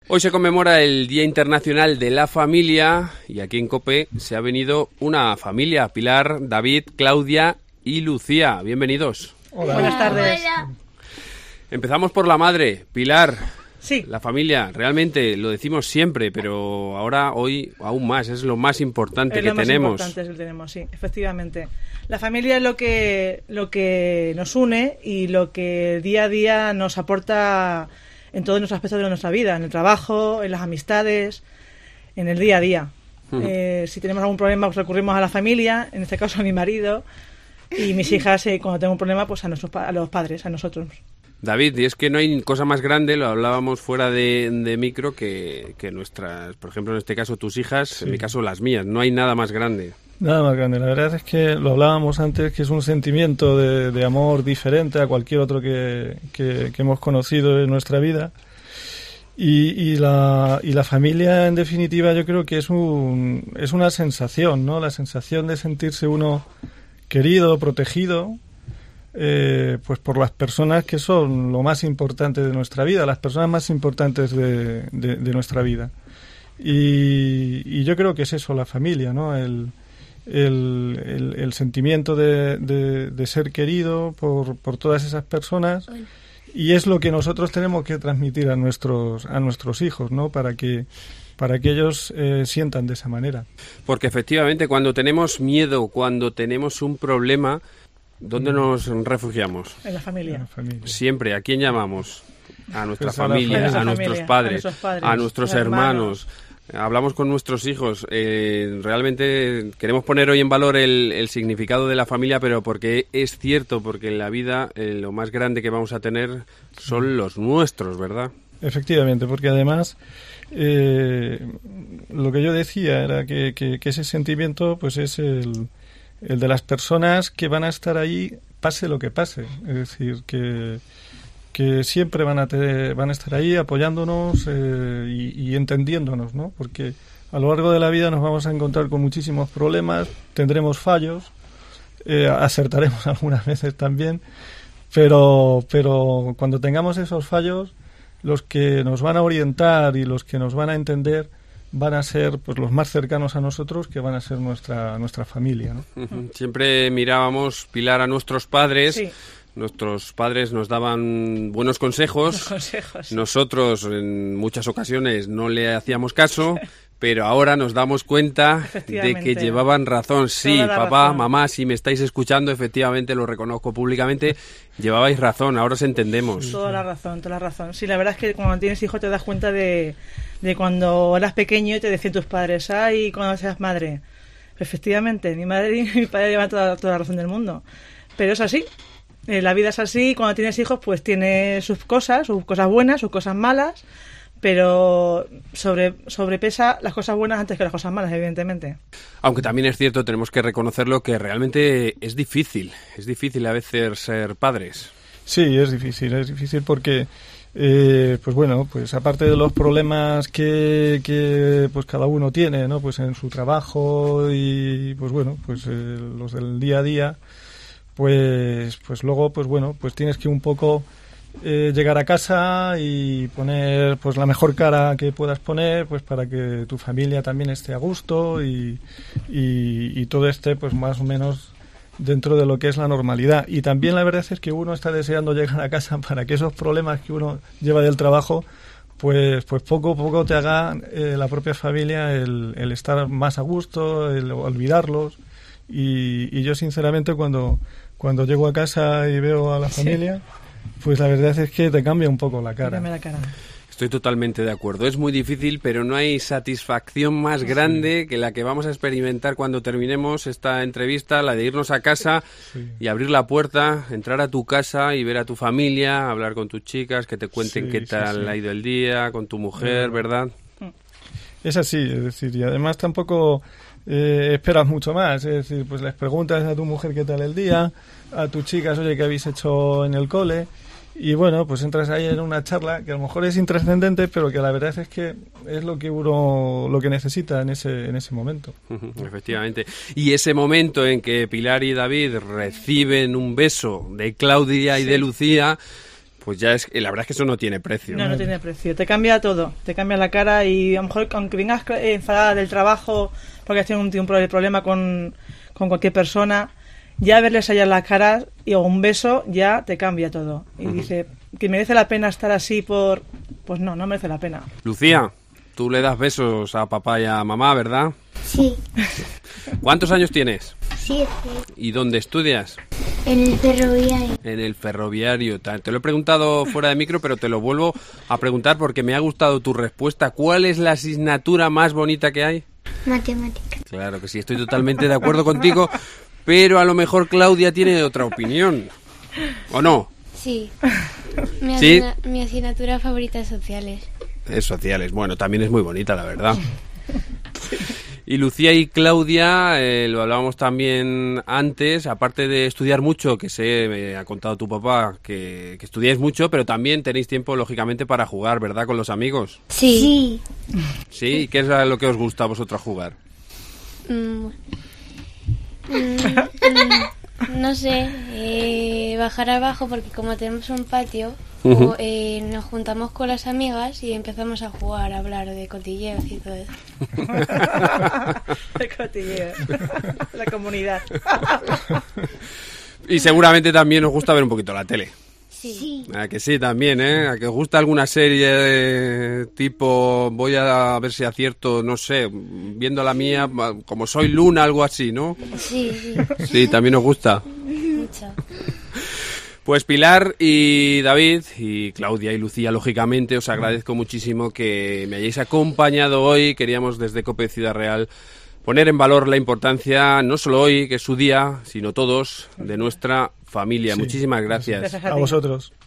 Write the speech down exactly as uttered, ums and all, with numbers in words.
Hoy se conmemora el Día Internacional de la Familia y aquí en COPE se ha venido una familia, Pilar, David, Claudia y Lucía. Bienvenidos. Hola. Buenas tardes. Empezamos por la madre, Pilar. Sí. La familia, realmente lo decimos siempre, pero ahora, hoy, aún más, es lo más importante es que lo más tenemos. importante que tenemos, sí, efectivamente. La familia es lo que, lo que nos une y lo que día a día nos aporta en todos los aspectos de nuestra vida, en el trabajo, en las amistades, en el día a día. Uh-huh. Eh, si tenemos algún problema, pues recurrimos a la familia, en este caso a mi marido, y mis hijas, eh, cuando tengo un problema, pues a, nuestros, a los padres, a nosotros. David, y es que no hay cosa más grande, lo hablábamos fuera de, de micro, que, que nuestras, por ejemplo, en este caso tus hijas, sí. En mi caso las mías, no hay nada más grande. Nada más grande, la verdad es que lo hablábamos antes, que es un sentimiento de, de amor diferente a cualquier otro que, que, que hemos conocido en nuestra vida. Y, y, la, y la familia, en definitiva, yo creo que es, un, es una sensación, ¿no? La sensación de sentirse uno querido, protegido, Eh, pues por las personas que son lo más importante de nuestra vida, las personas más importantes de, de, de nuestra vida. Y, y yo creo que es eso, la familia, ¿no? El, el, el, el sentimiento de, de, de ser querido por, por todas esas personas, y es lo que nosotros tenemos que transmitir a nuestros, a nuestros hijos, ¿no? Para que para que ellos eh, sientan de esa manera. Porque efectivamente cuando tenemos miedo, cuando tenemos un problema, ¿dónde nos refugiamos? En la familia. En la familia. Siempre. ¿A quién llamamos? A nuestra Pues familia, a, a, a nuestros familia, padres, a nuestros padres, a nuestros hermanos. hermanos. Hablamos con nuestros hijos. Eh, realmente queremos poner hoy en valor el, el significado de la familia, pero porque es cierto, porque en la vida eh, lo más grande que vamos a tener son los nuestros, ¿verdad? Efectivamente, porque además eh, lo que yo decía era que, que, que ese sentimiento pues es el... el de las personas que van a estar ahí pase lo que pase, es decir, que, que siempre van a te, van a estar ahí apoyándonos eh, y, y entendiéndonos, ¿no? Porque a lo largo de la vida nos vamos a encontrar con muchísimos problemas, tendremos fallos, eh, acertaremos algunas veces también, pero, pero cuando tengamos esos fallos, los que nos van a orientar y los que nos van a entender van a ser pues los más cercanos a nosotros, que van a ser nuestra nuestra familia, ¿no? Siempre mirábamos, Pilar, a nuestros padres. Sí. Nuestros padres nos daban buenos consejos. Los consejos. Nosotros en muchas ocasiones no le hacíamos caso, pero ahora nos damos cuenta de que llevaban razón. Sí, papá, razón. Mamá, si me estáis escuchando, efectivamente lo reconozco públicamente, llevabais razón, ahora os entendemos. Toda la razón, toda la razón. Sí, la verdad es que cuando tienes hijos te das cuenta de, de cuando eras pequeño y te decían tus padres, ay, cuando seas madre. Efectivamente, mi madre y mi padre llevan toda, toda la razón del mundo. Pero es así. Eh, la vida es así, cuando tienes hijos pues tiene sus cosas, sus cosas buenas, sus cosas malas, pero sobre sobrepesa las cosas buenas antes que las cosas malas, evidentemente. Aunque también es cierto, tenemos que reconocerlo, que realmente es difícil, es difícil a veces ser padres. Sí, es difícil, es difícil porque, eh, pues bueno, pues aparte de los problemas que, que pues cada uno tiene, ¿no? Pues en su trabajo y pues bueno, pues eh, los del día a día, pues pues luego pues bueno, pues tienes que un poco eh, llegar a casa y poner pues la mejor cara que puedas poner, pues para que tu familia también esté a gusto y, y, y todo esté pues más o menos dentro de lo que es la normalidad. Y también la verdad es que uno está deseando llegar a casa para que esos problemas que uno lleva del trabajo pues pues poco a poco te haga eh, la propia familia el, el estar más a gusto, el olvidarlos. Y, y yo sinceramente cuando cuando llego a casa y veo a la familia, sí, pues la verdad es que te cambia un poco la cara. Cámbiame la cara. Estoy totalmente de acuerdo. Es muy difícil, pero no hay satisfacción más grande, sí, que la que vamos a experimentar cuando terminemos esta entrevista, la de irnos a casa, sí, y abrir la puerta, entrar a tu casa y ver a tu familia, hablar con tus chicas, que te cuenten sí, qué tal sí, sí. ha ido el día, con tu mujer, ¿verdad? Es así, es decir, y además tampoco eh, esperas mucho más, es decir, pues les preguntas a tu mujer qué tal el día, a tus chicas, oye, ¿qué habéis hecho en el cole? Y bueno, pues entras ahí en una charla que a lo mejor es intrascendente, pero que la verdad es que es lo que uno lo que necesita en ese en ese momento. Efectivamente. Y ese momento en que Pilar y David reciben un beso de Claudia y sí. de Lucía, Pues ya es, la verdad es que eso no tiene precio. No, no tiene precio. Te cambia todo. Te cambia la cara y a lo mejor, aunque vengas enfadada del trabajo porque has tenido un, un problema con, con cualquier persona, ya verles allá en la cara y o un beso ya te cambia todo. Y uh-huh. dice que merece la pena estar así por... Pues no, no merece la pena. Lucía, tú le das besos a papá y a mamá, ¿verdad? Sí. ¿Cuántos años tienes? Siete. ¿Y dónde estudias? En el ferroviario. En el ferroviario. Te lo he preguntado fuera de micro, pero te lo vuelvo a preguntar porque me ha gustado tu respuesta. ¿Cuál es la asignatura más bonita que hay? Matemática. Claro que sí, estoy totalmente de acuerdo contigo, pero a lo mejor Claudia tiene otra opinión. ¿O no? Sí. Mi, ¿Sí? asigna- mi asignatura favorita es sociales. Es sociales. Bueno, también es muy bonita, la verdad. Y Lucía y Claudia, eh, lo hablábamos también antes, aparte de estudiar mucho, que sé, me ha contado tu papá, que, que estudiáis mucho, pero también tenéis tiempo, lógicamente, para jugar, ¿verdad?, con los amigos. Sí. Sí. ¿Sí? ¿Y qué es lo que os gusta a vosotros jugar? Mm, mm, mm, no sé, eh, bajar abajo porque como tenemos un patio, Uh-huh. o, eh, nos juntamos con las amigas y empezamos a jugar, a hablar de cotilleos y todo eso. El cotilleo. La comunidad. Y seguramente también os gusta ver un poquito la tele. Sí. ¿A que sí también, eh? ¿A que os gusta alguna serie de tipo, voy a ver si acierto, no sé, viendo la mía, como Soy Luna, algo así, ¿no? Sí, sí. Sí, también os gusta. Mucho. Pues Pilar y David y Claudia y Lucía, lógicamente, os agradezco muchísimo que me hayáis acompañado hoy. Queríamos desde COPE Ciudad Real poner en valor la importancia, no solo hoy, que es su día, sino todos, de nuestra familia. Sí. Muchísimas gracias. Gracias A vosotros.